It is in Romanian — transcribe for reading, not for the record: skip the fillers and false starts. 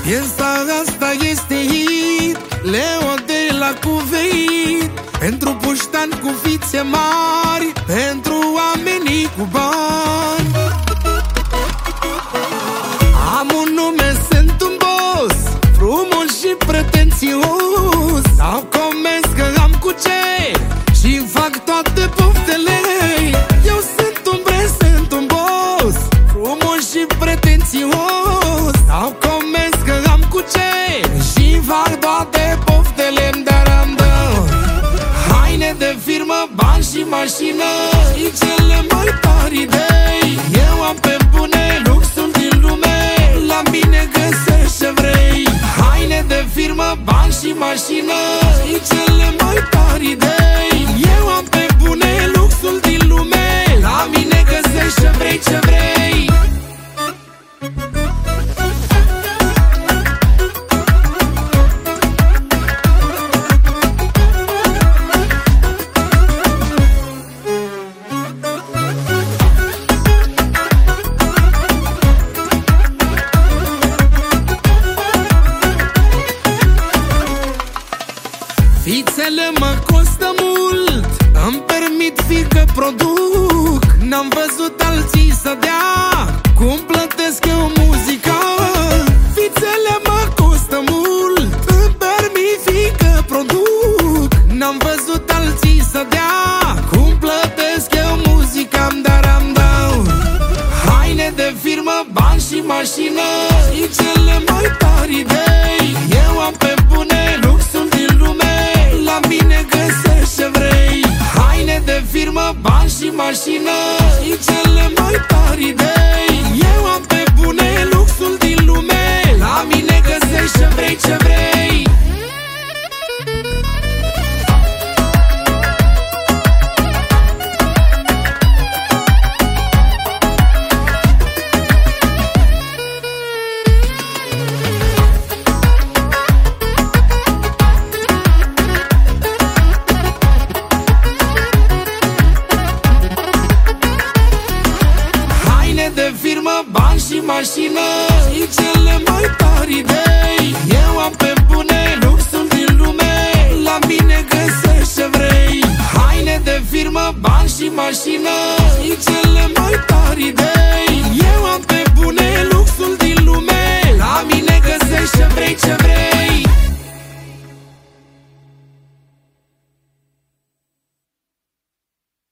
Piesa asta este hit, Leo de la Cuveit, pentru puștani cu fițe mari, pentru oamenii cu bani. Am un nume, sunt un boss, frumos și pretențios. Sau comenz că am cu ce și fac toate poftele. Eu sunt un bre, sunt un boss, frumos și pretențios. Sau comenz că am cu ce și fac toate poftele. Dar-am dă haine de firmă, bani și mașină și cele mai tari idei. Eu am pe bune luxul din lume, la mine găsești ce vrei. Haine de firmă, bani și mașină și cele mai tari idei. Eu am pe bune luxul din lume, la mine găsești ce vrei, ce vrei. Fițele mă costă mult, îmi permit fică produc. N-am văzut alții să dea cum plătesc eu muzica. Fițele mă costă mult, îmi permit fică produc. N-am văzut alții să dea cum plătesc eu muzica. Dar-am dau haine de firmă, bani și mașină și cele mai tari idei. Eu am pe bune luxul din lume, la mine găsești ce vrei. Haine de firmă, bani și mașină și cele mai tari idei. Eu am pe bune luxul din lume, la mine găsești ce vrei, ce vrei. De firmă, bani și mașină și cele mai tari idei. Eu am pe bune luxul din lume, la mine găsești ce vrei. Haine de firmă, bani și mașină și cele mai tari idei. Eu am pe